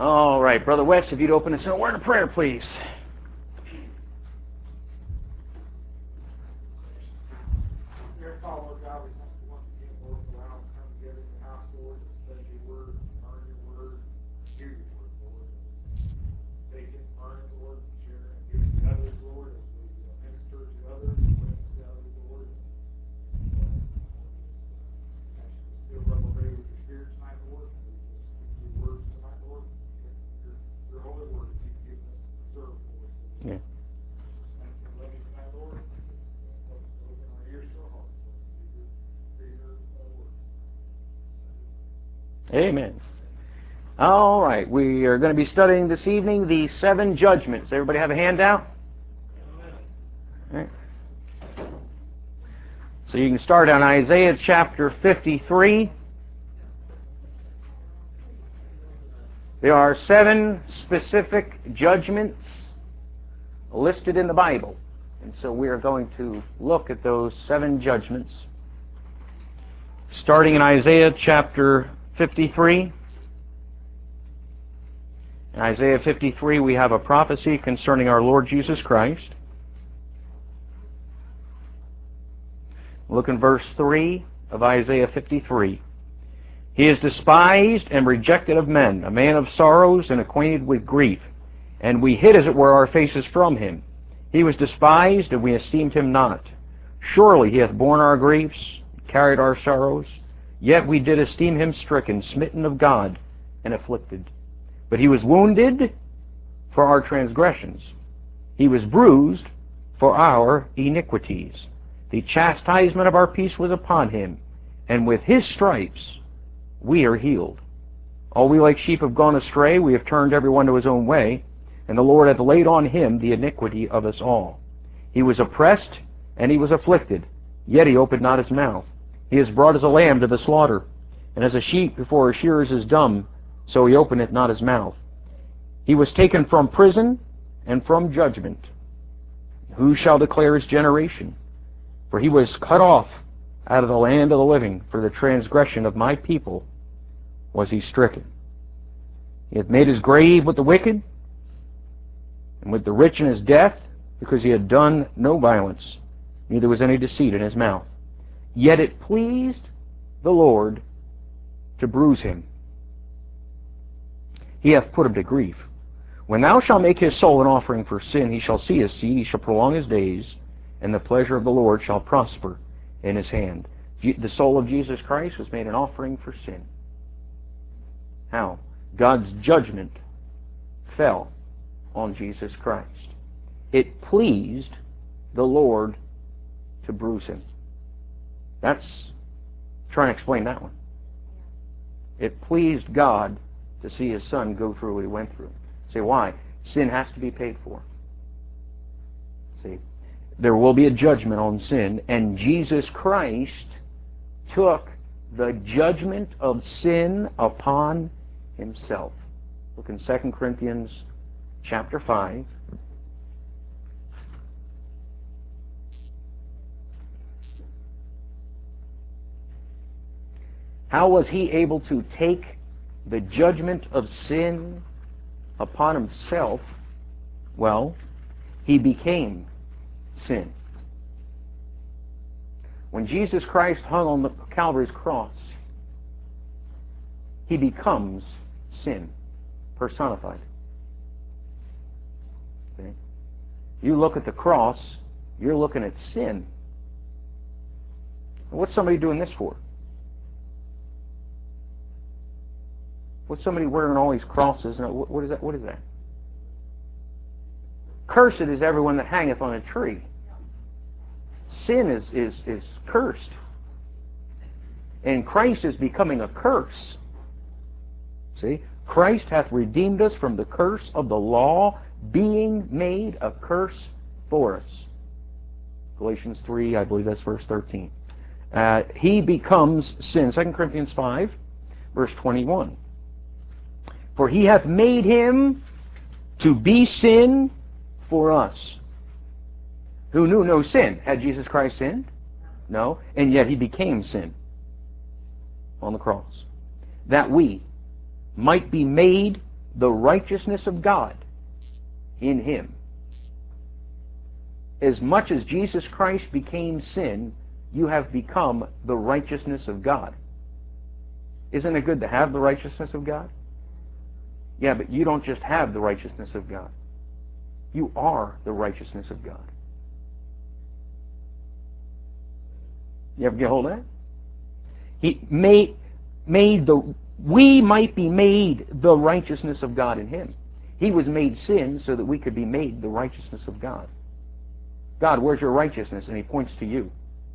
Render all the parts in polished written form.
All right, Brother West, if you'd open us in a word of prayer, please. Dear Father, Lord God, we thank you once again, Lord, for allowing us to come together in your house, Lord, to study your word, learn your word, hear your word, Lord. Take it, learn it, Lord, share it, and give it to others, Lord, as we minister to others, witness to others, Lord. Ask you to still rub away with your spirit tonight, Lord. We just speak your words tonight, Lord. Your holy word that you've given us to preserve for us. Yeah. Thank you and love you tonight, Lord. Help us to open our ears to our hearts, Lord, to your word. Amen. All right, we are going to be studying this evening the 7 judgments. Everybody have a handout? All right. So you can start on Isaiah chapter 53. There are 7 specific judgments listed in the Bible. And so we are going to look at those 7 judgments. Starting in Isaiah chapter 53. In Isaiah 53 we have a prophecy concerning our Lord Jesus Christ. Look in verse 3 of Isaiah 53. He is despised and rejected of men, a man of sorrows and acquainted with grief. And we hid, as it were, our faces from him. He was despised, and we esteemed him not. Surely he hath borne our griefs, carried our sorrows. Yet we did esteem him stricken, smitten of God, and afflicted. But he was wounded for our transgressions. He was bruised for our iniquities. The chastisement of our peace was upon him, and with his stripes we are healed. All we like sheep have gone astray, we have turned every one to his own way, and the Lord hath laid on him the iniquity of us all. He was oppressed, and he was afflicted, yet he opened not his mouth. He is brought as a lamb to the slaughter, and as a sheep before her shearers is dumb, so he openeth not his mouth. He was taken from prison and from judgment. Who shall declare his generation? For he was cut off out of the land of the living. For the transgression of my people was he stricken. He hath made his grave with the wicked, and with the rich in his death, because he had done no violence, neither was any deceit in his mouth. Yet it pleased the Lord to bruise him. He hath put him to grief. When thou shalt make his soul an offering for sin, he shall see his seed, he shall prolong his days, and the pleasure of the Lord shall prosper in his hand. The soul of Jesus Christ was made an offering for sin. How? God's judgment fell on Jesus Christ. It pleased the Lord to bruise him. That's trying to explain that one. It pleased God to see his Son go through what he went through. Say, why? Sin has to be paid for. See, there will be a judgment on sin, and Jesus Christ took the judgment of sin upon himself. Look in 2 Corinthians chapter 5. How was he able to take the judgment of sin upon himself? Well, he became sin. When Jesus Christ hung on the Calvary's cross, he becomes sin, personified. Okay? You look at the cross, you're looking at sin. What's somebody doing this for? What's somebody wearing all these crosses? What is that? What is that? Cursed is everyone that hangeth on a tree. Sin is cursed. And Christ is becoming a curse. See? Christ hath redeemed us from the curse of the law, being made a curse for us. Galatians 3, I believe that's verse 13. He becomes sin. 2 Corinthians 5, verse 21. For he hath made him to be sin for us, who knew no sin. Had Jesus Christ sinned? No. And yet he became sin on the cross, that we might be made the righteousness of God in him. As much as Jesus Christ became sin, you have become the righteousness of God. Isn't it good to have the righteousness of God? Yeah, but you don't just have the righteousness of God. You are the righteousness of God. You ever get hold of that? He made we might be made the righteousness of God in him. He was made sin so that we could be made the righteousness of God. God, where's your righteousness? And he points to you.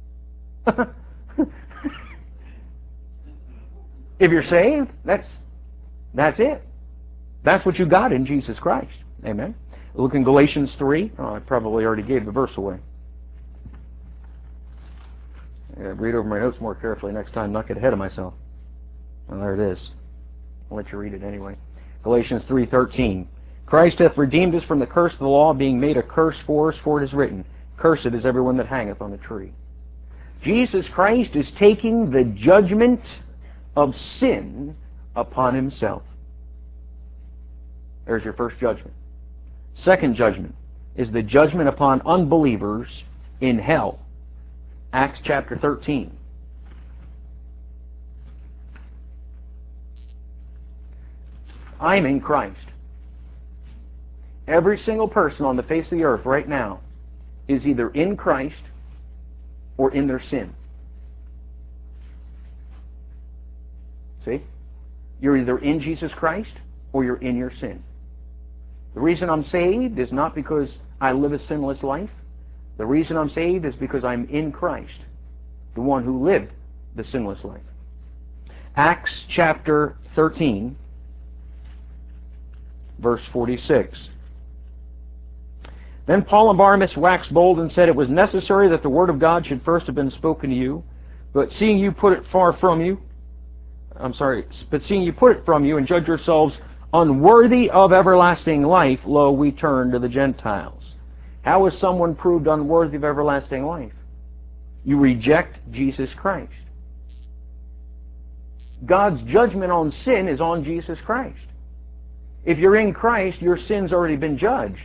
If you're saved, that's it. That's what you got in Jesus Christ. Amen. Look in Galatians 3. Oh, I probably already gave the verse away. I gotta read over my notes more carefully next time, not get ahead of myself. Well, there it is. I'll let you read it anyway. Galatians 3:13. Christ hath redeemed us from the curse of the law, being made a curse for us, for it is written, Cursed is everyone that hangeth on the tree. Jesus Christ is taking the judgment of sin upon himself. There's your first judgment. Second judgment is the judgment upon unbelievers in hell. Acts chapter 13. I'm in Christ. Every single person on the face of the earth right now is either in Christ or in their sin. See? You're either in Jesus Christ or you're in your sin. The reason I'm saved is not because I live a sinless life. The reason I'm saved is because I'm in Christ, the one who lived the sinless life. Acts chapter 13, verse 46. Then Paul and Barnabas waxed bold and said, It was necessary that the word of God should first have been spoken to you, but seeing you put it from you and judge yourselves unworthy of everlasting life, lo, we turn to the Gentiles. How is someone proved unworthy of everlasting life? You reject Jesus Christ. God's judgment on sin is on Jesus Christ. If you're in Christ, your sin's already been judged.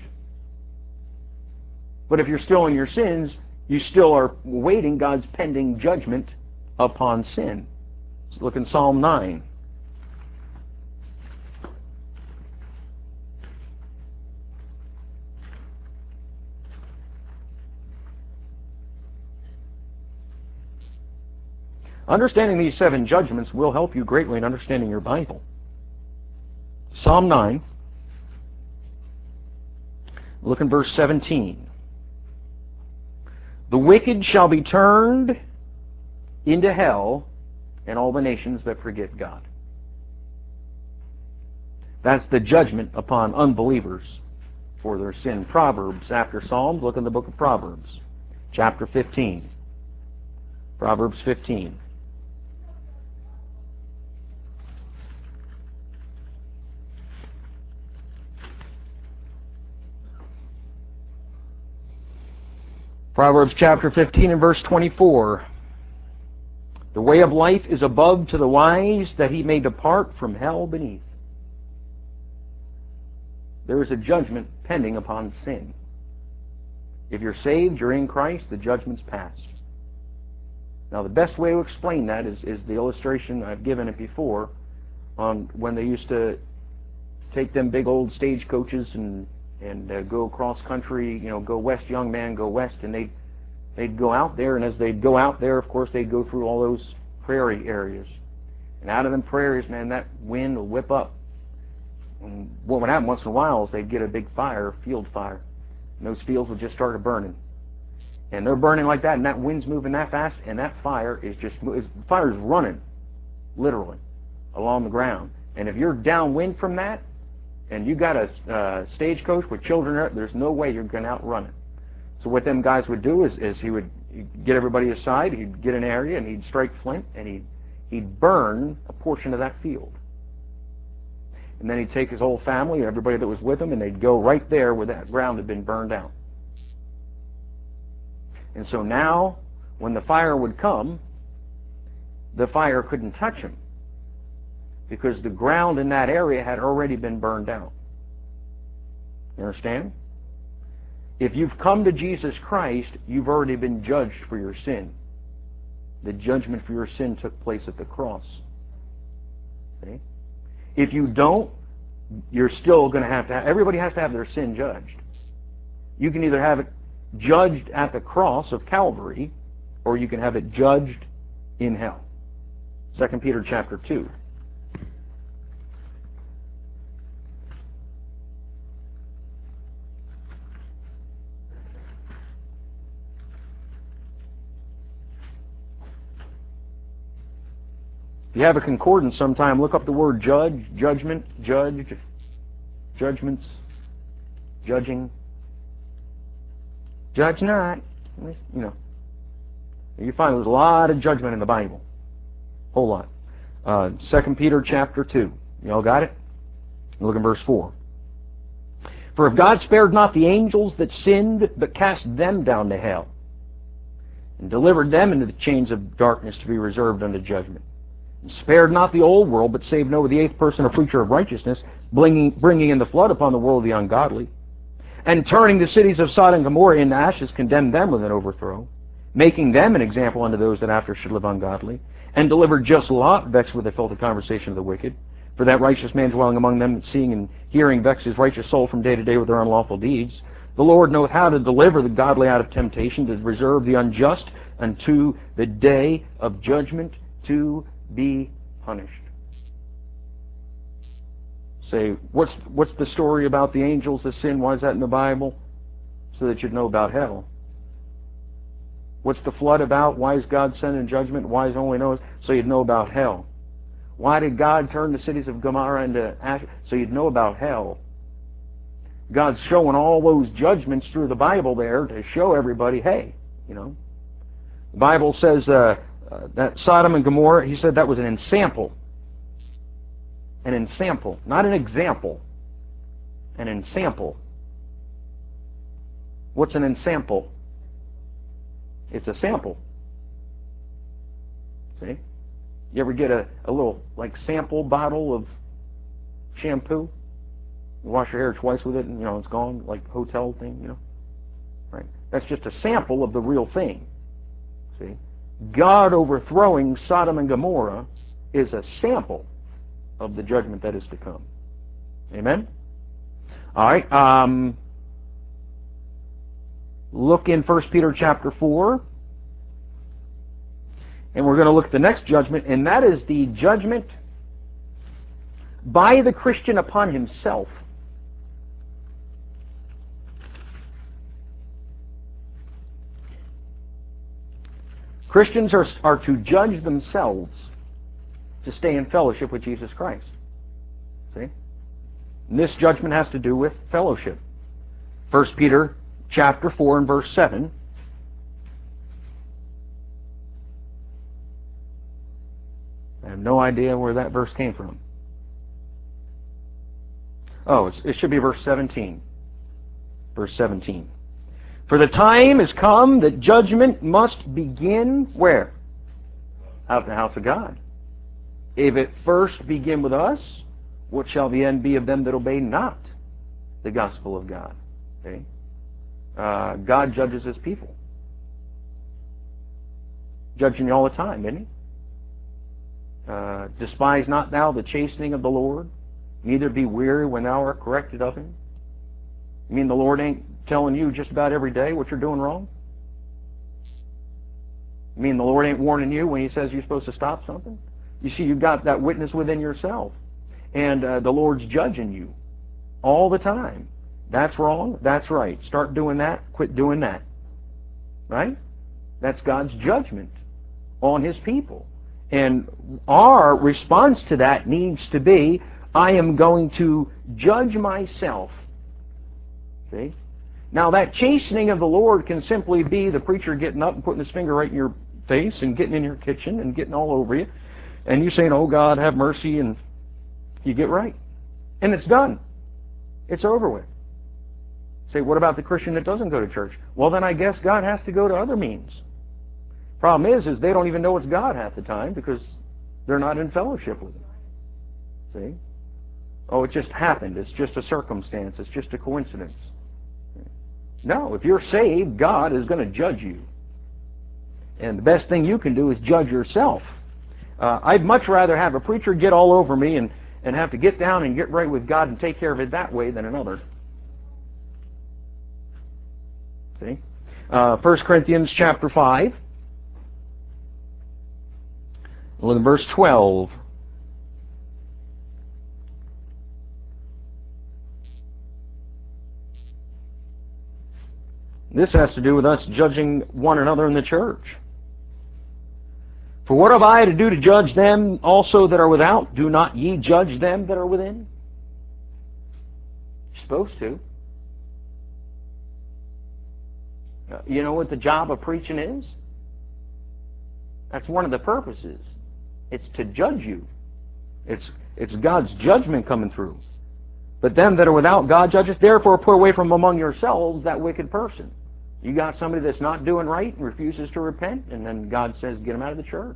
But if you're still in your sins, you still are waiting God's pending judgment upon sin. Let's look in Psalm 9. Understanding these 7 judgments will help you greatly in understanding your Bible. Psalm 9. Look in verse 17. The wicked shall be turned into hell, and all the nations that forget God. That's the judgment upon unbelievers for their sin. Proverbs, after Psalms, look in the book of Proverbs, chapter 15. Proverbs 15. Proverbs chapter 15 and verse 24. The way of life is above to the wise, that he may depart from hell beneath. There is a judgment pending upon sin. If you're saved, you're in Christ, the judgment's passed. Now the best way to explain that is the illustration, I've given it before, on when they used to take them big old stagecoaches and go cross country, go west, young man, go west, and they'd go out there, and as they'd go out there, of course, they'd go through all those prairie areas. And out of them prairies, man, that wind will whip up. And what would happen once in a while is they'd get a big fire, field fire, and those fields would just start burning. And they're burning like that, and that wind's moving that fast, and that fire is fire's running, literally, along the ground. And if you're downwind from that, and you got a stagecoach with children in it, there's no way you're going to outrun it. So what them guys would do is he would get everybody aside, he'd get an area, and he'd strike flint, and he'd burn a portion of that field. And then he'd take his whole family and everybody that was with him, and they'd go right there where that ground had been burned out. And so now, when the fire would come, the fire couldn't touch him, because the ground in that area had already been burned out. You understand? If you've come to Jesus Christ, you've already been judged for your sin. The judgment for your sin took place at the cross. See? If you don't, you're still going to have everybody has to have their sin judged. You can either have it judged at the cross of Calvary, or you can have it judged in hell. 2 Peter chapter 2. If you have a concordance sometime, look up the word judge, judgment, judge, judgments, judging. Judge not. You know. You find there's a lot of judgment in the Bible. Whole lot. 2 Peter chapter 2. You all got it? Look in verse 4. For if God spared not the angels that sinned, but cast them down to hell, and delivered them into the chains of darkness to be reserved unto judgment, and spared not the old world, but saved Noah, the eighth person, a preacher of righteousness, bringing in the flood upon the world of the ungodly, and turning the cities of Sodom and Gomorrah into ashes, condemned them with an overthrow, making them an example unto those that after should live ungodly, and delivered just Lot, vexed with the filthy conversation of the wicked, for that righteous man dwelling among them, seeing and hearing, vexed his righteous soul from day to day with their unlawful deeds. The Lord knoweth how to deliver the godly out of temptation, to reserve the unjust unto the day of judgment, to be punished. Say, what's the story about the angels that sin? Why is that in the Bible? So that you'd know about hell. What's the flood about? Why is God sending judgment? Why is only Noah? So you'd know about hell. Why did God turn the cities of Gomorrah into ash? So you'd know about hell. God's showing all those judgments through the Bible there to show everybody, hey, you know. The Bible says that Sodom and Gomorrah, he said that was an ensample. An ensample, not an example. An ensample. What's an ensample? It's a sample. See? You ever get a little, like, sample bottle of shampoo? You wash your hair twice with it and, you know, it's gone, like hotel thing, you know? Right? That's just a sample of the real thing. See? God overthrowing Sodom and Gomorrah is a sample of the judgment that is to come. Amen? All right. Look in 1 Peter chapter 4. And we're going to look at the next judgment, and that is the judgment by the Christian upon himself. Christians are to judge themselves to stay in fellowship with Jesus Christ. See? And this judgment has to do with fellowship. 1 Peter chapter 4 and verse 7. I have no idea where that verse came from. Oh, it should be verse 17. Verse 17. For the time is come that judgment must begin where? Out in the house of God. If it first begin with us, what shall the end be of them that obey not the gospel of God? Okay? God judges his people. Judging you all the time, isn't he? Despise not thou the chastening of the Lord, neither be weary when thou art corrected of him. You mean the Lord ain't telling you just about every day what you're doing wrong? You mean the Lord ain't warning you when he says you're supposed to stop something? You see, you've got that witness within yourself. And the Lord's judging you all the time. That's wrong. That's right. Start doing that. Quit doing that. Right? That's God's judgment on his people. And our response to that needs to be, I am going to judge myself. See? Now that chastening of the Lord can simply be the preacher getting up and putting his finger right in your face and getting in your kitchen and getting all over you. And you saying, oh God, have mercy, and you get right. And it's done. It's over with. Say, what about the Christian that doesn't go to church? Well, then I guess God has to go to other means. Problem is they don't even know it's God half the time because they're not in fellowship with him. See? Oh, it just happened. It's just a circumstance. It's just a coincidence. No, if you're saved, God is going to judge you. And the best thing you can do is judge yourself. I'd much rather have a preacher get all over me and have to get down and get right with God and take care of it that way than another. See? 1 Corinthians chapter 5. Look at verse 12. This has to do with us judging one another in the church. For what have I to do to judge them also that are without? Do not ye judge them that are within? You're supposed to. You know what the job of preaching is? That's one of the purposes. It's to judge you. It's God's judgment coming through. But them that are without, God judges. Therefore put away from among yourselves that wicked person. You got somebody that's not doing right and refuses to repent, and then God says, get him out of the church.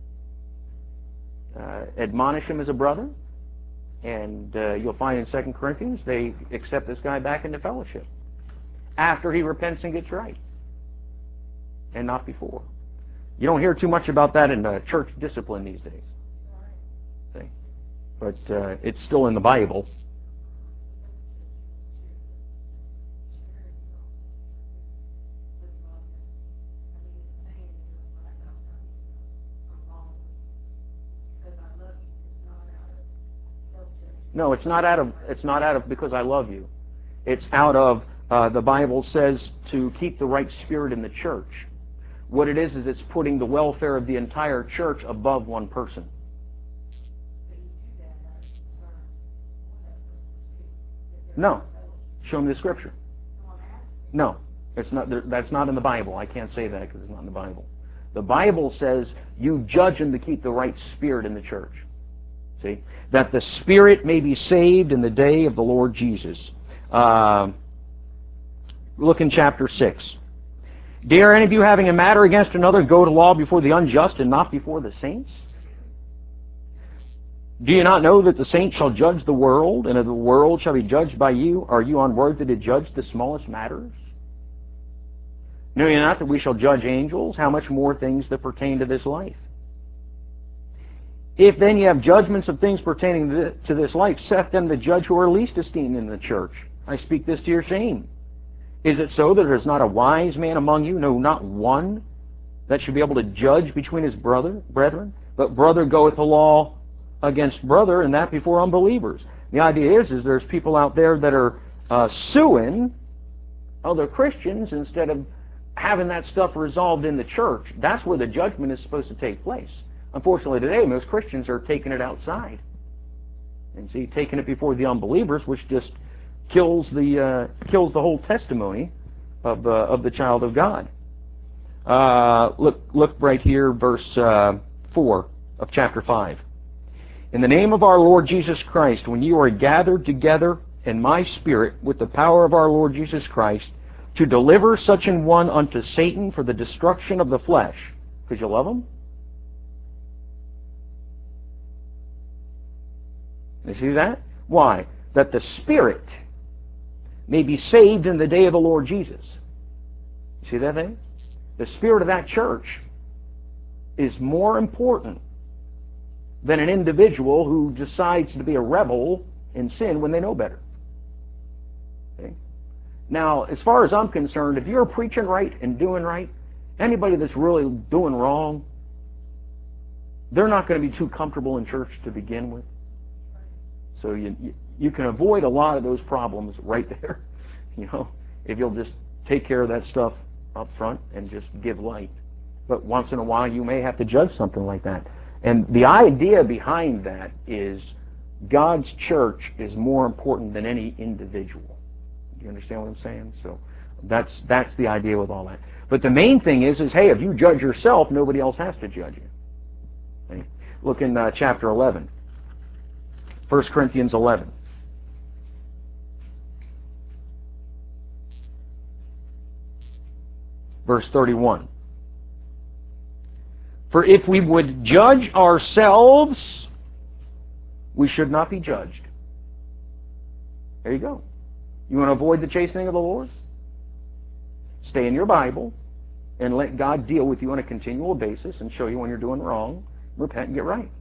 Admonish him as a brother, and you'll find in 2 Corinthians they accept this guy back into fellowship after he repents and gets right, and not before. You don't hear too much about that in church discipline these days. See? But it's still in the Bible. No, it's not out of because I love you. It's out of the Bible says to keep the right spirit in the church. What it is it's putting the welfare of the entire church above one person. No. Show me the scripture. No. It's not. That's not in the Bible. I can't say that because it's not in the Bible. The Bible says you judge them to keep the right spirit in the church. See? That the spirit may be saved in the day of the Lord Jesus. Look in chapter 6. Dare any of you having a matter against another go to law before the unjust and not before the saints? Do you not know that the saints shall judge the world, and that the world shall be judged by you? Are you unworthy to judge the smallest matters? Know ye not that we shall judge angels? How much more things that pertain to this life? If then ye have judgments of things pertaining to this life, set them to judge who are least esteemed in the church. I speak this to your shame. Is it so that there is not a wise man among you, no, not one, that should be able to judge between his brethren? But brother goeth the law against brother, and that before unbelievers. The idea is there's people out there that are suing other Christians instead of having that stuff resolved in the church. That's where the judgment is supposed to take place. Unfortunately today, most Christians are taking it outside. And see, taking it before the unbelievers, which just kills the whole testimony of the child of God. Look right here, verse 4 of chapter 5. In the name of our Lord Jesus Christ, when you are gathered together in my spirit with the power of our Lord Jesus Christ, to deliver such an one unto Satan for the destruction of the flesh. Because you love him? You see that? Why? That the spirit may be saved in the day of the Lord Jesus. You see that thing? The spirit of that church is more important than an individual who decides to be a rebel in sin when they know better. Okay? Now, as far as I'm concerned, if you're preaching right and doing right, anybody that's really doing wrong, they're not going to be too comfortable in church to begin with. So you can avoid a lot of those problems right there, if you'll just take care of that stuff up front and just give light. But once in a while you may have to judge something like that. And the idea behind that is God's church is more important than any individual. Do you understand what I'm saying? So that's the idea with all that. But the main thing is hey, if you judge yourself, nobody else has to judge you. Okay? Look in chapter 11. 1 Corinthians 11. Verse 31. For if we would judge ourselves, we should not be judged. There you go. You want to avoid the chastening of the Lord? Stay in your Bible and let God deal with you on a continual basis and show you when you're doing wrong. Repent and get right.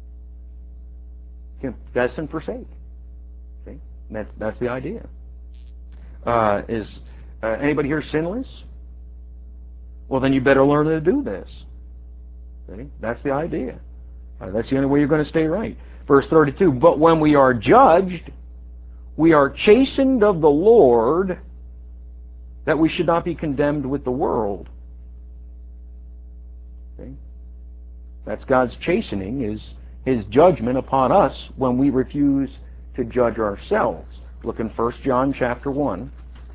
Confess and forsake. See? That's the idea. Is anybody here sinless? Well, then you better learn to do this. See? That's the idea. That's the only way you're going to stay right. Verse 32, but when we are judged, we are chastened of the Lord, that we should not be condemned with the world. See? That's God's chastening, is His judgment upon us when we refuse to judge ourselves. Look in 1 John chapter 1.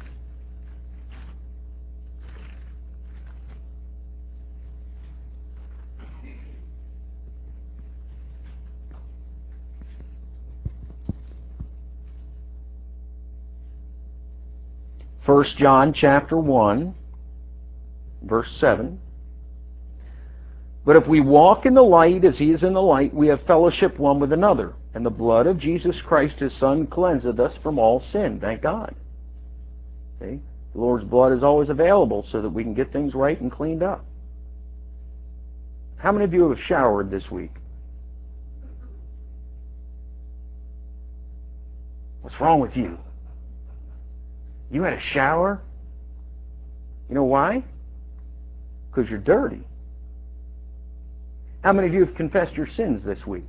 1 John chapter 1, verse 7. But if we walk in the light as He is in the light, we have fellowship one with another. And the blood of Jesus Christ, His Son, cleanseth us from all sin. Thank God. See? The Lord's blood is always available so that we can get things right and cleaned up. How many of you have showered this week? What's wrong with you? You had a shower? You know why? Because you're dirty. How many of you have confessed your sins this week?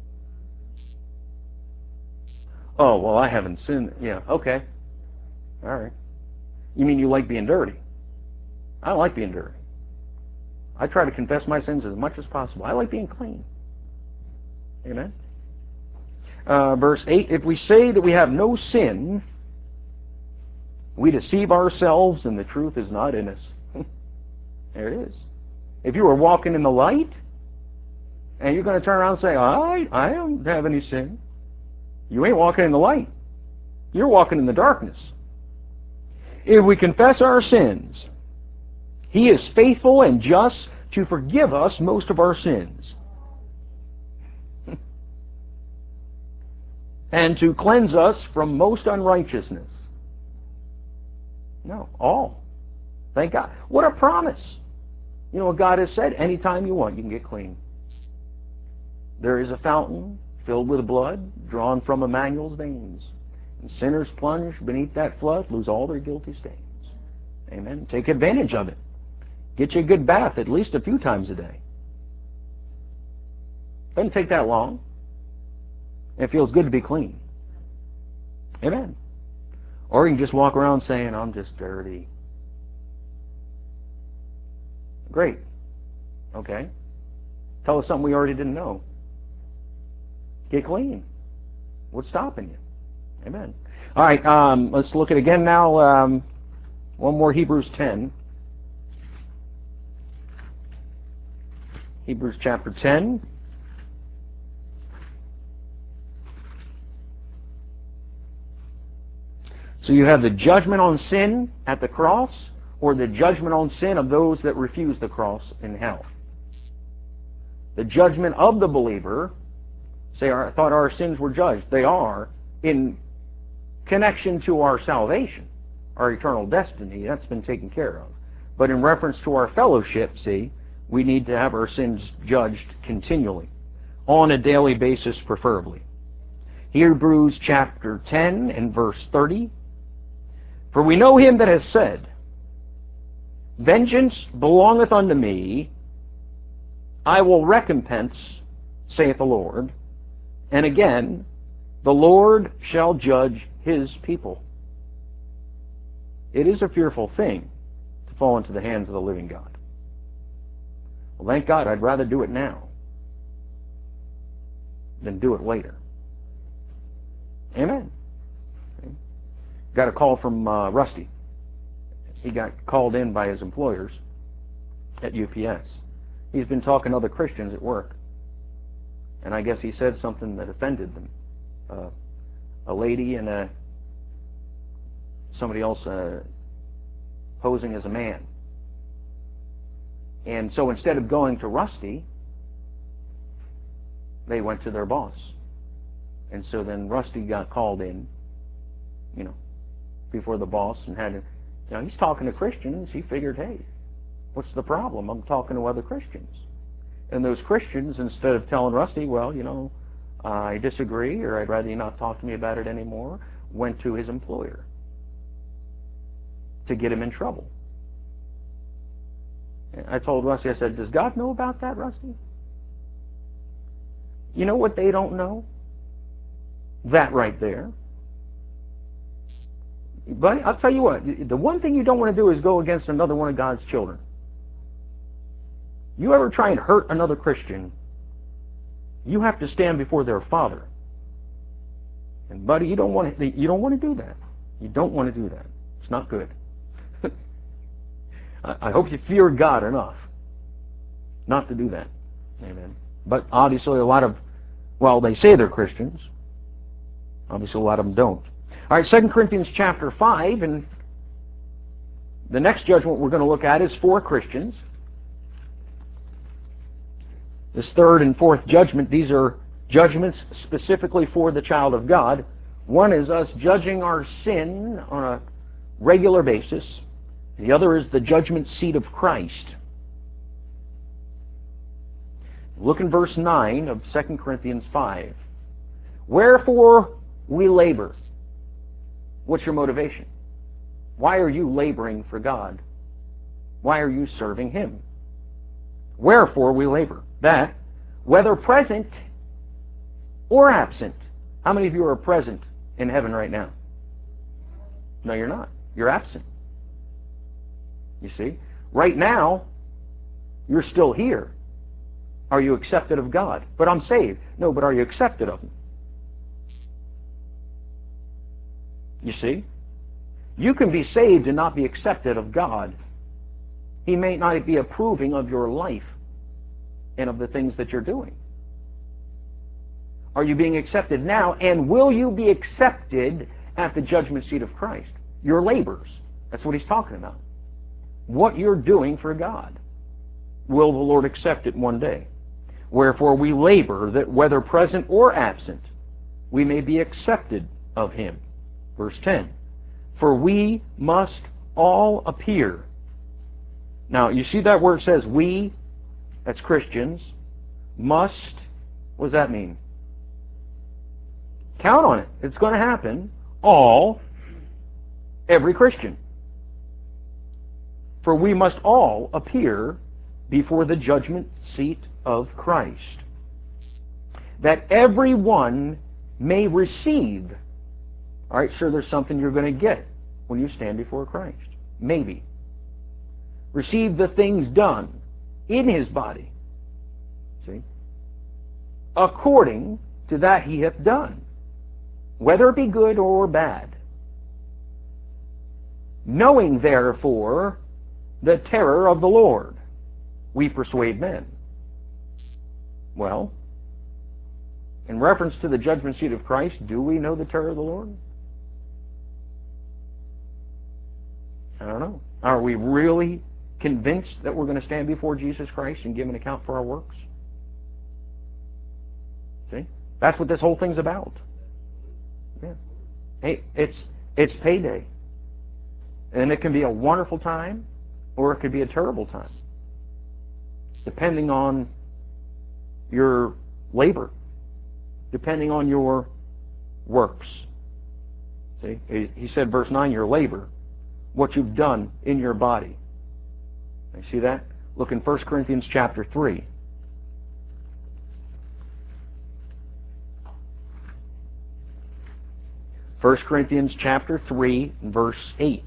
Oh, well, I haven't sinned. Yeah, okay. All right. You mean you like being dirty? I don't like being dirty. I try to confess my sins as much as possible. I like being clean. Amen? Verse 8, if we say that we have no sin, we deceive ourselves and the truth is not in us. There it is. If you were walking in the light, and you're going to turn around and say, I don't have any sin. You ain't walking in the light. You're walking in the darkness. If we confess our sins, He is faithful and just to forgive us most of our sins and to cleanse us from most unrighteousness. No, all. Thank God. What a promise. You know what God has said? Anytime you want, you can get clean. There is a fountain filled with blood drawn from Emmanuel's veins. And sinners plunge beneath that flood, lose all their guilty stains. Amen. Take advantage of it. Get you a good bath at least a few times a day. Doesn't take that long. It feels good to be clean. Amen. Or you can just walk around saying, I'm just dirty. Great. Okay. Tell us something we already didn't know. Get clean. What's stopping you? Amen. All right, let's look at it again now. One more, Hebrews 10. Hebrews chapter 10. So you have the judgment on sin at the cross, or the judgment on sin of those that refuse the cross in hell. The judgment of the believer, say, I thought our sins were judged. They are, in connection to our salvation, our eternal destiny. That's been taken care of. But in reference to our fellowship, see, we need to have our sins judged continually, on a daily basis preferably. Hebrews chapter 10 and verse 30. For we know Him that hath said, Vengeance belongeth unto me, I will recompense, saith the Lord. And again, the Lord shall judge His people. It is a fearful thing to fall into the hands of the living God. Well, thank God, I'd rather do it now than do it later. Amen. Okay. Got a call from Rusty. He got called in by his employers at UPS. He's been talking to other Christians at work. And I guess he said something that offended them. A lady and somebody else posing as a man. And so instead of going to Rusty, they went to their boss. And so then Rusty got called in, before the boss and had to, he's talking to Christians. He figured, hey, what's the problem? I'm talking to other Christians. And those Christians, instead of telling Rusty, well, I disagree, or I'd rather you not talk to me about it anymore, went to his employer to get him in trouble. And I told Rusty, I said, does God know about that, Rusty? You know what they don't know? That right there. But I'll tell you what, the one thing you don't want to do is go against another one of God's children. You ever try and hurt another Christian, you have to stand before their Father. And buddy, you don't want to do that. You don't want to do that. It's not good. I hope you fear God enough not to do that. Amen. But obviously a lot of, they say they're Christians. Obviously a lot of them don't. All right, 2 Corinthians chapter 5, and the next judgment we're going to look at is for Christians. This third and fourth judgment, these are judgments specifically for the child of God. One is us judging our sin on a regular basis. The other is the judgment seat of Christ. Look in verse 9 of 2 Corinthians 5. Wherefore we labor. What's your motivation? Why are you laboring for God? Why are you serving Him? Wherefore we labor, that, whether present or absent. How many of you are present in heaven right now? No, you're not. You're absent. You see? Right now, you're still here. Are you accepted of God? But I'm saved. No, but are you accepted of Him? You see? You can be saved and not be accepted of God. He may not be approving of your life and of the things that you're doing. Are you being accepted now? And will you be accepted at the judgment seat of Christ? Your labors. That's what he's talking about. What you're doing for God. Will the Lord accept it one day? Wherefore we labor that whether present or absent, we may be accepted of Him. Verse 10. For we must all appear. Now, you see that where it says we, that's Christians, must, what does that mean? Count on it. It's going to happen. Every Christian. For we must all appear before the judgment seat of Christ, that everyone may receive. All right, sure, there's something you're going to get when you stand before Christ. Maybe. Receive the things done in His body. See? According to that He hath done, whether it be good or bad. Knowing therefore the terror of the Lord, we persuade men. Well, in reference to the judgment seat of Christ, do we know the terror of the Lord? I don't know. Are we really convinced that we're going to stand before Jesus Christ and give an account for our works? See? That's what this whole thing's about. Yeah. Hey, it's payday. And it can be a wonderful time, or it could be a terrible time, depending on your labor, depending on your works. See? He said, verse 9, your labor, what you've done in your body. You see that? Look in 1 Corinthians chapter 3. First Corinthians chapter 3, verse 8.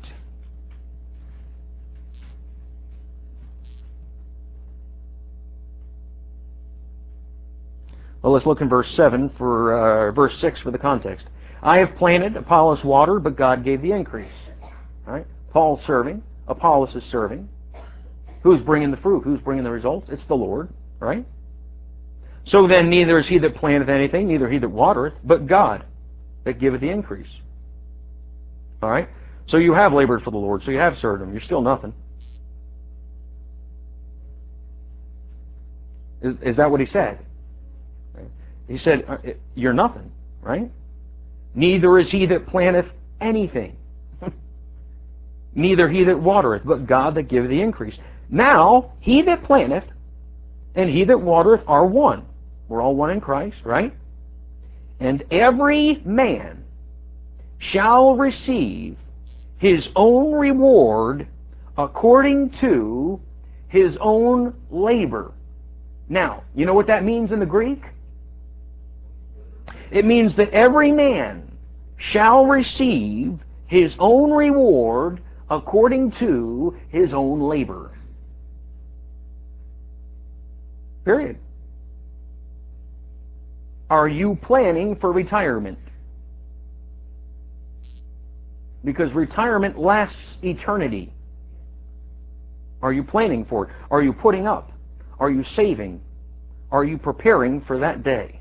Well, let's look in verse 7 for verse 6 for the context. I have planted, Apollos watered, but God gave the increase. All right? Paul's serving, Apollos is serving. Who's bringing the fruit? Who's bringing the results? It's the Lord, right? So then neither is he that planteth anything, neither he that watereth, but God that giveth the increase. All right? So you have labored for the Lord, so you have served Him. You're still nothing. Is that what he said? He said, you're nothing. right? Neither is he that planteth anything, neither he that watereth, but God that giveth the increase. Now, he that planteth and he that watereth are one. We're all one in Christ, right? And every man shall receive his own reward according to his own labor. Now, you know what that means in the Greek? It means that every man shall receive his own reward according to his own labor. Period. Are you planning for retirement? Because retirement lasts eternity. Are you planning for it? Are you putting up? Are you saving? Are you preparing for that day?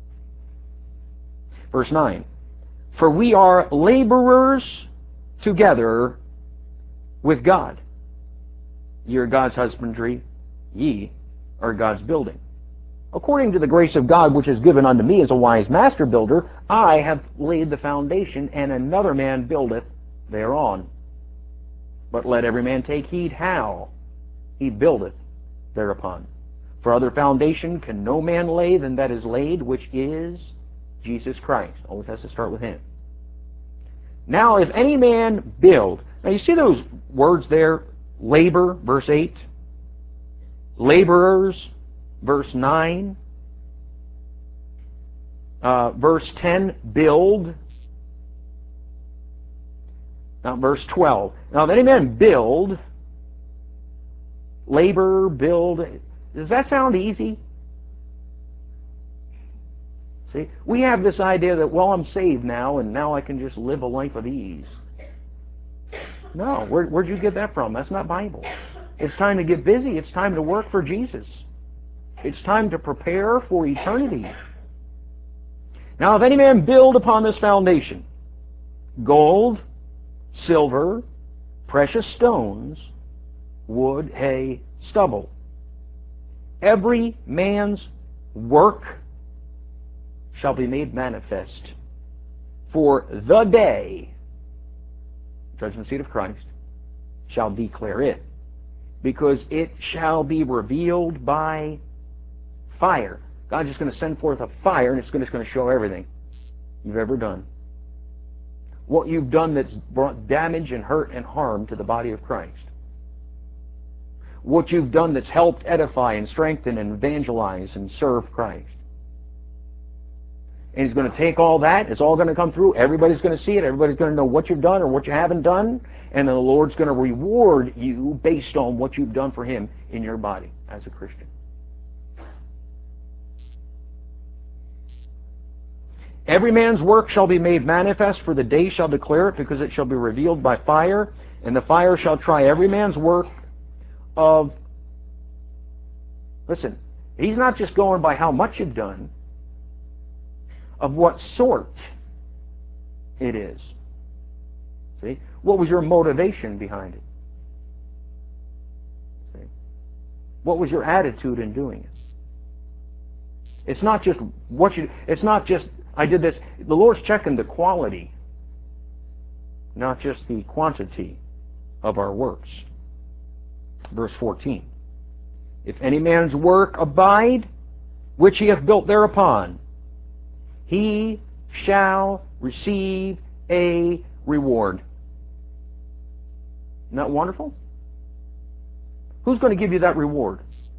Verse 9. For we are laborers together with God. Ye are God's husbandry, ye are God's building. According to the grace of God which is given unto me as a wise master builder, I have laid the foundation, and another man buildeth thereon. But let every man take heed how he buildeth thereupon. For other foundation can no man lay than that is laid, which is Jesus Christ. Always has to start with him. Now if any man build, now you see those words there, labor, verse 8, laborers, verse 9, verse 10, build. Now verse 12. Now if any man build, labor, build, does that sound easy? See, we have this idea that, well, I'm saved now, and now I can just live a life of ease. No, where'd you get that from? That's not Bible. It's time to get busy. It's time to work for Jesus. It's time to prepare for eternity. Now, if any man build upon this foundation, gold, silver, precious stones, wood, hay, stubble, every man's work shall be made manifest, for the day, judgment seat of Christ, shall declare it, because it shall be revealed by fire. God's just going to send forth a fire, and it's going to show everything you've ever done. What you've done that's brought damage and hurt and harm to the body of Christ. What you've done that's helped edify and strengthen and evangelize and serve Christ. And he's going to take all that. It's all going to come through. Everybody's going to see it. Everybody's going to know what you've done or what you haven't done. And then the Lord's going to reward you based on what you've done for him in your body as a Christian. Every man's work shall be made manifest, for the day shall declare it, because it shall be revealed by fire. And the fire shall try every man's work of... Listen, he's not just going by how much you've done, of what sort it is. See? What was your motivation behind it? See? What was your attitude in doing it? It's not just I did this. The Lord's checking the quality, not just the quantity of our works. Verse 14. If any man's work abide, which he hath built thereupon, he shall receive a reward. Isn't that wonderful? Who's going to give you that reward?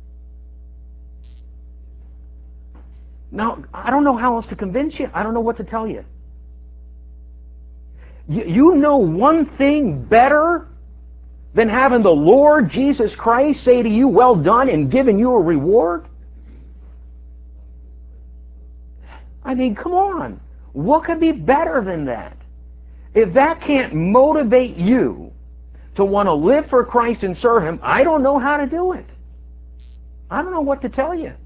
Now, I don't know how else to convince you. I don't know what to tell you. You know one thing better than having the Lord Jesus Christ say to you, well done, and giving you a reward? I mean, come on. What could be better than that? If that can't motivate you to want to live for Christ and serve him, I don't know how to do it. I don't know what to tell you.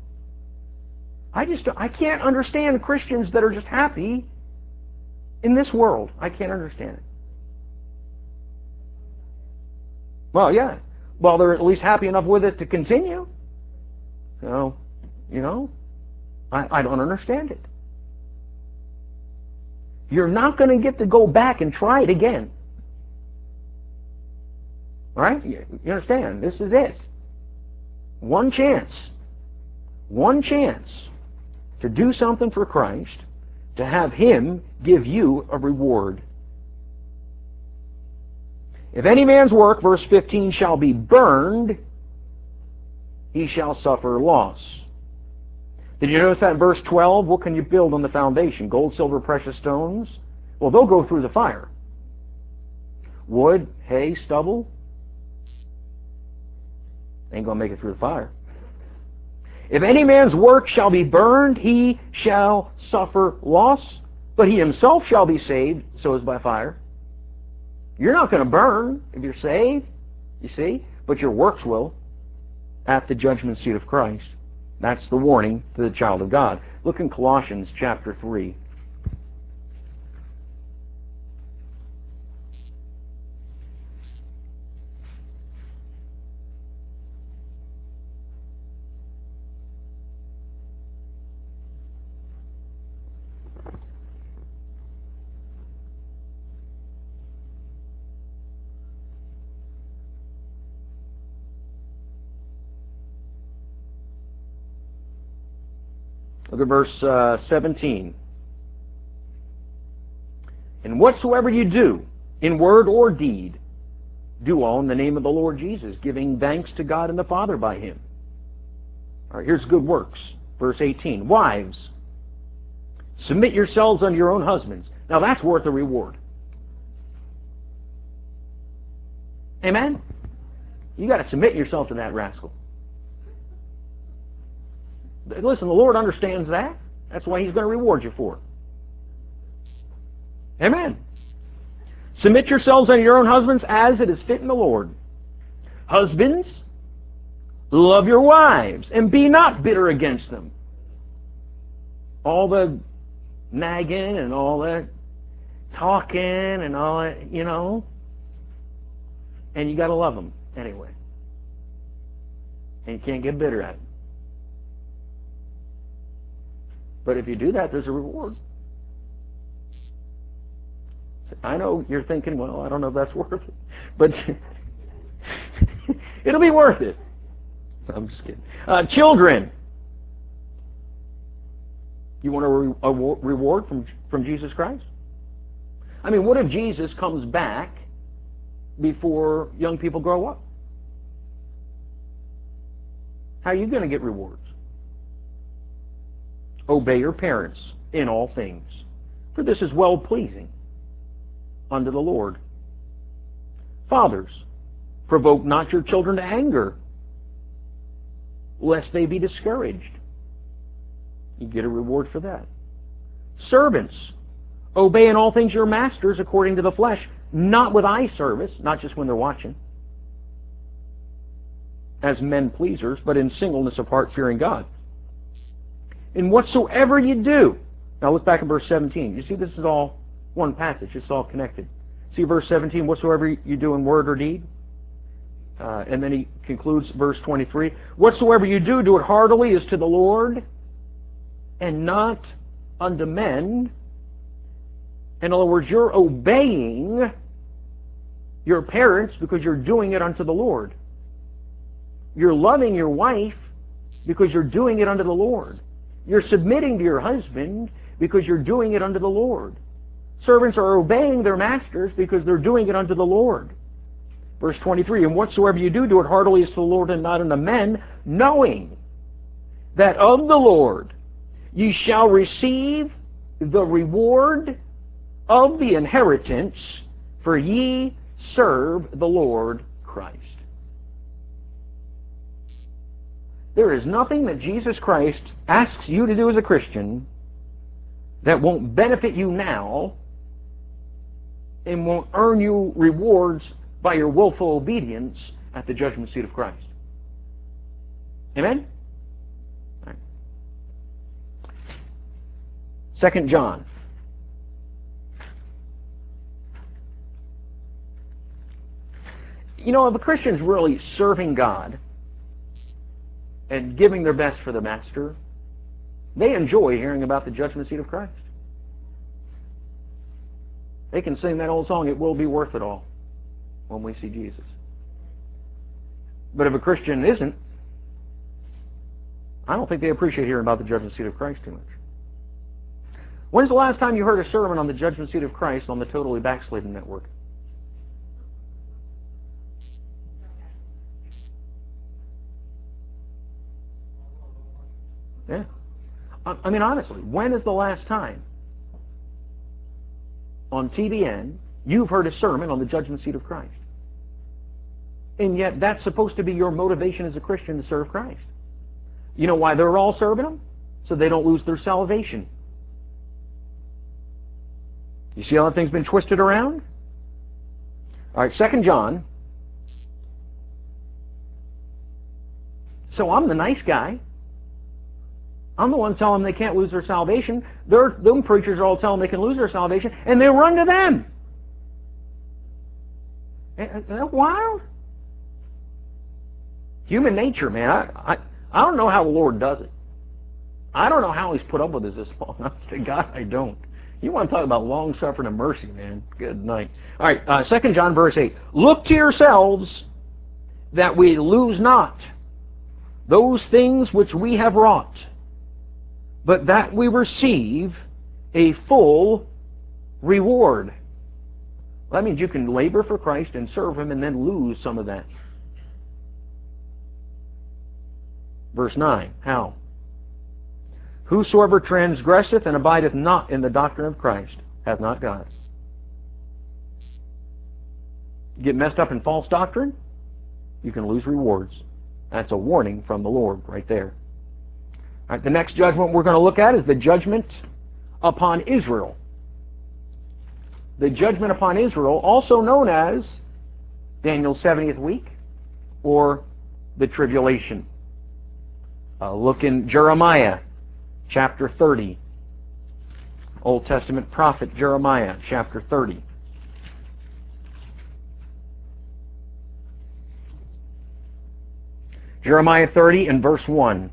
I can't understand Christians that are just happy in this world. I can't understand it. Well, yeah. Well, they're at least happy enough with it to continue. So, I don't understand it. You're not going to get to go back and try it again. All right? You understand? This is it. One chance. One chance to do something for Christ, to have Him give you a reward. If any man's work, verse 15, shall be burned, he shall suffer loss. Did you notice that in verse 12? What can you build on the foundation? Gold, silver, precious stones? Well, they'll go through the fire. Wood, hay, stubble? Ain't going to make it through the fire. If any man's work shall be burned, he shall suffer loss, but he himself shall be saved, so as by fire. You're not going to burn if you're saved, you see, but your works will at the judgment seat of Christ. That's the warning to the child of God. Look in Colossians chapter 3. Look at verse 17. And whatsoever you do, in word or deed, do all in the name of the Lord Jesus, giving thanks to God and the Father by Him. All right, here's good works. Verse 18. Wives, submit yourselves unto your own husbands. Now that's worth a reward. Amen? You got to submit yourself to that rascal. Listen, the Lord understands that. That's why He's going to reward you for it. Amen. Submit yourselves unto your own husbands as it is fit in the Lord. Husbands, love your wives, and be not bitter against them. All the nagging and all that talking and all that, you know. And you got to love them anyway. And you can't get bitter at them. But if you do that, there's a reward. I know you're thinking, well, I don't know if that's worth it. But it'll be worth it. I'm just kidding. Children, you want a reward from Jesus Christ? I mean, what if Jesus comes back before young people grow up? How are you going to get rewards? Obey your parents in all things, for this is well-pleasing unto the Lord. Fathers, provoke not your children to anger, lest they be discouraged. You get a reward for that. Servants, obey in all things your masters according to the flesh, not with eye service, not just when they're watching, as men pleasers, but in singleness of heart, fearing God. In whatsoever you do. Now look back at verse 17. You see, this is all one passage. It's all connected. See verse 17, whatsoever you do in word or deed. And then he concludes verse 23. Whatsoever you do, do it heartily as to the Lord, and not unto men. In other words, you're obeying your parents because you're doing it unto the Lord. You're loving your wife because you're doing it unto the Lord. You're submitting to your husband because you're doing it unto the Lord. Servants are obeying their masters because they're doing it unto the Lord. Verse 23, and whatsoever you do, do it heartily as to the Lord and not unto men, knowing that of the Lord ye shall receive the reward of the inheritance, for ye serve the Lord Christ. There is nothing that Jesus Christ asks you to do as a Christian that won't benefit you now and won't earn you rewards by your willful obedience at the judgment seat of Christ. Amen? All right. 2 John. You know, if a Christian's really serving God and giving their best for the Master, they enjoy hearing about the judgment seat of Christ. They can sing that old song, "It will be worth it all," when we see Jesus. But if a Christian isn't, I don't think they appreciate hearing about the judgment seat of Christ too much. When's the last time you heard a sermon on the judgment seat of Christ on the Totally Backslidden Network? Yeah. I mean, honestly, when is the last time on TBN you've heard a sermon on the judgment seat of Christ? And yet that's supposed to be your motivation as a Christian to serve Christ. You know why they're all serving Him? So they don't lose their salvation. You see how that thing's been twisted around? All right, 2 John. So I'm the nice guy. I'm the one telling them they can't lose their salvation. Them preachers are all telling them they can lose their salvation, and they run to them. Isn't that wild? Human nature, man. I don't know how the Lord does it. I don't know how He's put up with us this long. Honest to God, I don't. You want to talk about long-suffering and mercy, man. Good night. All right, 2 John verse 8. Look to yourselves that we lose not those things which we have wrought, but that we receive a full reward. That means you can labor for Christ and serve Him and then lose some of that. Verse 9. How? Whosoever transgresseth and abideth not in the doctrine of Christ hath not God. You get messed up in false doctrine, you can lose rewards. That's a warning from the Lord right there. All right, the next judgment we're going to look at is the judgment upon Israel. The judgment upon Israel, also known as Daniel's 70th week or the tribulation. Look in Jeremiah chapter 30. Old Testament prophet Jeremiah chapter 30. Jeremiah 30 and verse 1.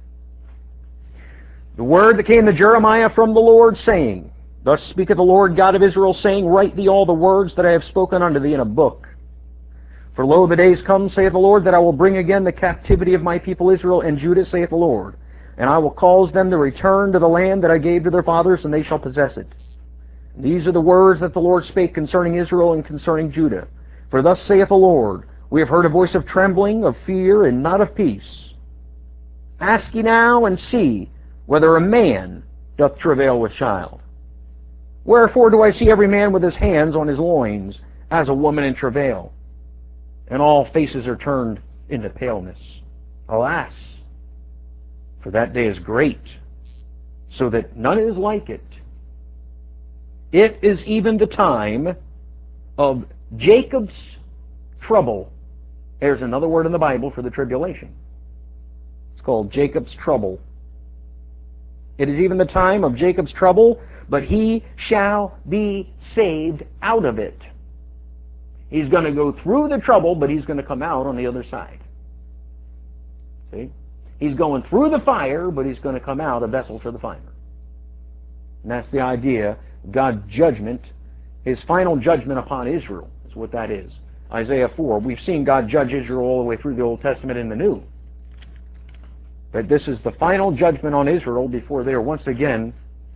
The word that came to Jeremiah from the Lord, saying, Thus speaketh the Lord God of Israel, saying, Write thee all the words that I have spoken unto thee in a book. For lo, the days come, saith the Lord, that I will bring again the captivity of my people Israel and Judah, saith the Lord. And I will cause them to return to the land that I gave to their fathers, and they shall possess it. These are the words that the Lord spake concerning Israel and concerning Judah. For thus saith the Lord, We have heard a voice of trembling, of fear, and not of peace. Ask ye now, and see, whether a man doth travail with child. Wherefore do I see every man with his hands on his loins, as a woman in travail? And all faces are turned into paleness. Alas, for that day is great, so that none is like it. It is even the time of Jacob's trouble. There's another word in the Bible for the tribulation. It's called Jacob's trouble. It is even the time of Jacob's trouble, but he shall be saved out of it. He's going to go through the trouble, but he's going to come out on the other side. See? He's going through the fire, but he's going to come out a vessel for the fire. And that's the idea. God's judgment, His final judgment upon Israel is what that is. Isaiah 4. We've seen God judge Israel all the way through the Old Testament and the New. But this is the final judgment on Israel before they are once again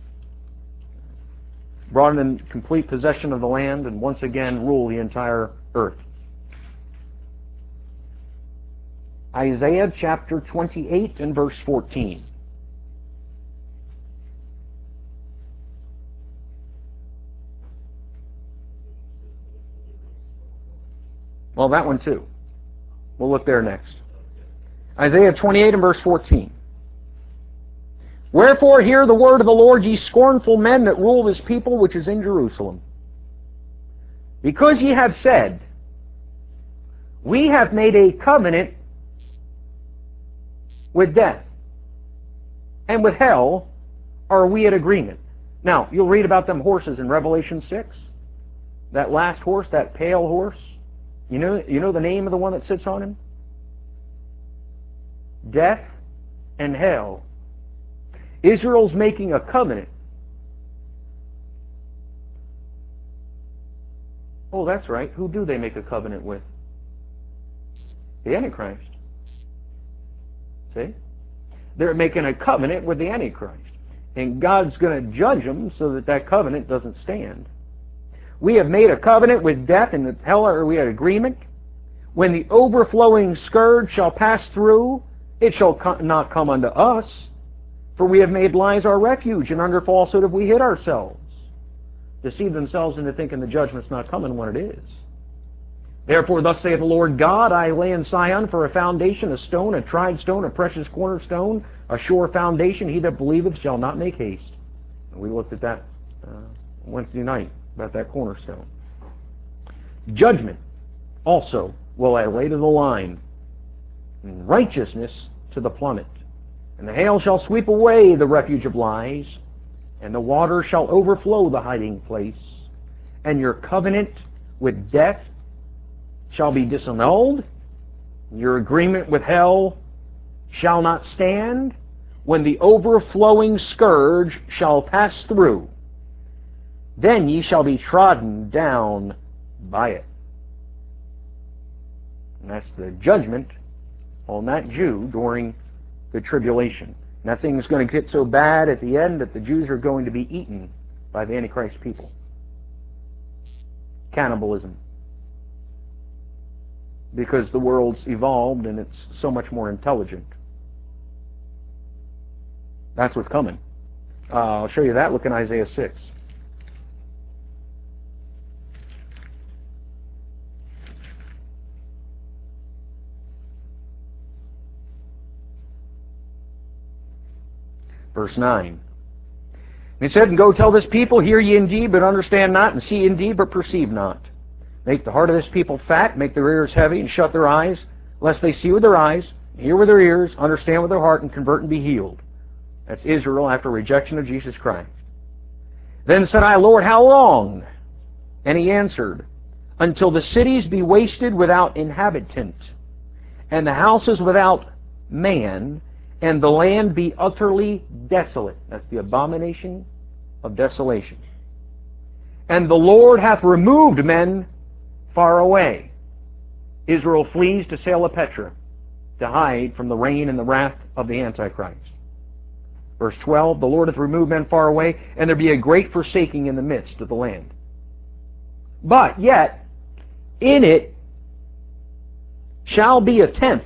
brought in complete possession of the land and once again rule the entire earth. Isaiah chapter 28 and verse 14. Well, that one too. We'll look there next. Isaiah 28 and verse 14. Wherefore hear the word of the Lord, ye scornful men that rule His people which is in Jerusalem. Because ye have said, We have made a covenant with death, and with hell are we at agreement. Now, you'll read about them horses in Revelation 6. That last horse, that pale horse. You know the name of the one that sits on him? Death and hell. Israel's making a covenant Oh, that's right. Who do they make a covenant with? The Antichrist. See? They're making a covenant with the Antichrist. And God's going to judge them so that that covenant doesn't stand. We have made a covenant with death and hell, or we had agreement. When the overflowing scourge shall pass through, it shall not come unto us. For we have made lies our refuge, and under falsehood have we hid ourselves. Deceive themselves into thinking the judgment's not coming when it is. Therefore, thus saith the Lord God, I lay in Sion for a foundation, a stone, a tried stone, a precious cornerstone, a sure foundation. He that believeth shall not make haste. And we looked at that Wednesday night, about that cornerstone. Judgment also will I lay to the line, and righteousness to the plummet. And the hail shall sweep away the refuge of lies, and the water shall overflow the hiding place. And your covenant with death shall be disannulled. Your agreement with hell shall not stand. When the overflowing scourge shall pass through, then ye shall be trodden down by it. And that's the judgment on that Jew during the tribulation. And that thing is going to get so bad at the end that the Jews are going to be eaten by the Antichrist people. Cannibalism. Because the world's evolved and it's so much more intelligent. That's what's coming. I'll show you that. Look in Isaiah 6. Verse 9. And he said, and go tell this people, hear ye indeed, but understand not, and see indeed, but perceive not. Make the heart of this people fat, make their ears heavy, and shut their eyes, lest they see with their eyes, hear with their ears, understand with their heart, and convert and be healed. That's Israel after rejection of Jesus Christ. Then said I, Lord, how long? And he answered, until the cities be wasted without inhabitant, and the houses without man, and the land be utterly desolate. That's the abomination of desolation. And the Lord hath removed men far away. Israel flees to Sela-Petra to hide from the reign and the wrath of the Antichrist. Verse 12, the Lord hath removed men far away, and there be a great forsaking in the midst of the land. But yet, in it shall be a tenth.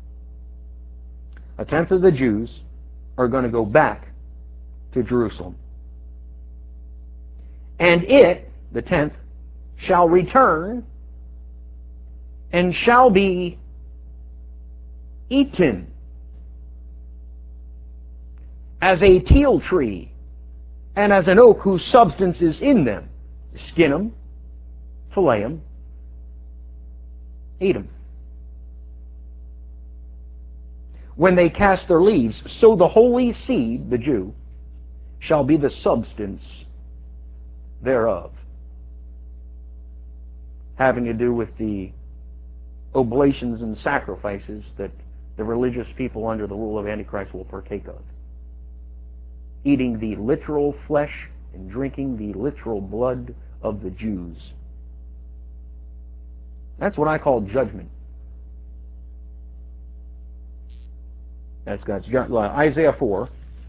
A tenth of the Jews are going to go back to Jerusalem. And it, the tenth, shall return and shall be eaten as a teil tree and as an oak whose substance is in them. Skin them, fillet them, eat them. When they cast their leaves, so the holy seed, the Jew, shall be the substance thereof. Having to do with the oblations and sacrifices that the religious people under the rule of Antichrist will partake of. Eating the literal flesh and drinking the literal blood of the Jews. That's what I call judgment. That's God's Isaiah 4.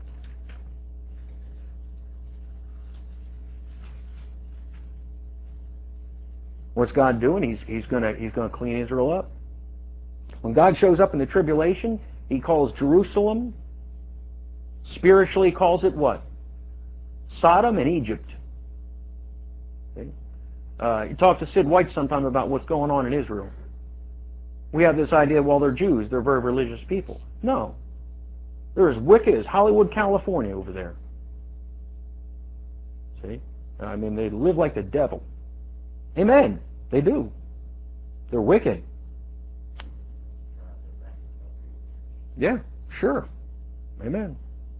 What's God doing? He's going to clean Israel up. When God shows up in the tribulation, He calls Jerusalem, spiritually calls it what? Sodom and Egypt. Okay? You talk to Sid White sometime about what's going on in Israel. We have this idea, well, they're Jews, they're very religious people. No. They're as wicked as Hollywood, California over there. See? I mean, they live like the devil. Amen. They do. They're wicked. Yeah, sure. Amen.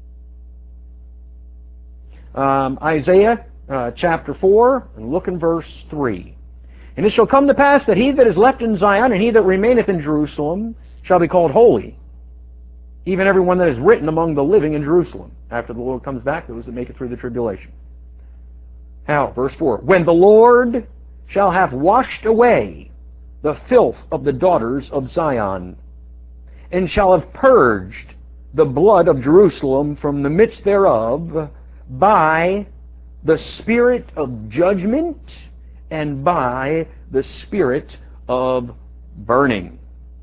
Isaiah chapter 4, and look in verse 3. And it shall come to pass that he that is left in Zion and he that remaineth in Jerusalem shall be called holy, even every one that is written among the living in Jerusalem. After the Lord comes back, those that make it through the tribulation. How? Verse 4. When the Lord shall have washed away the filth of the daughters of Zion, and shall have purged the blood of Jerusalem from the midst thereof by the spirit of judgment and by the spirit of burning.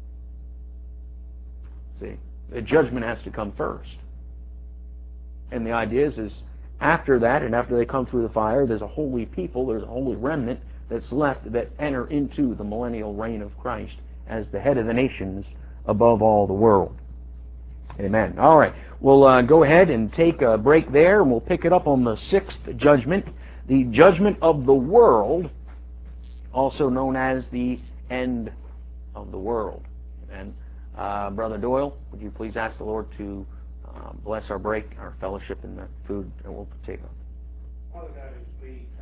See, the judgment has to come first. And the idea is after that, and after they come through the fire, there's a holy people, there's a holy remnant that's left that enter into the millennial reign of Christ as the head of the nations above all the world. Amen. All right. We'll go ahead and take a break there, and we'll pick it up on the sixth judgment, the judgment of the world, also known as the end of the world. Amen. Brother Doyle, would you please ask the Lord to bless our break, our fellowship, and the food that we'll partake of. Father God, as we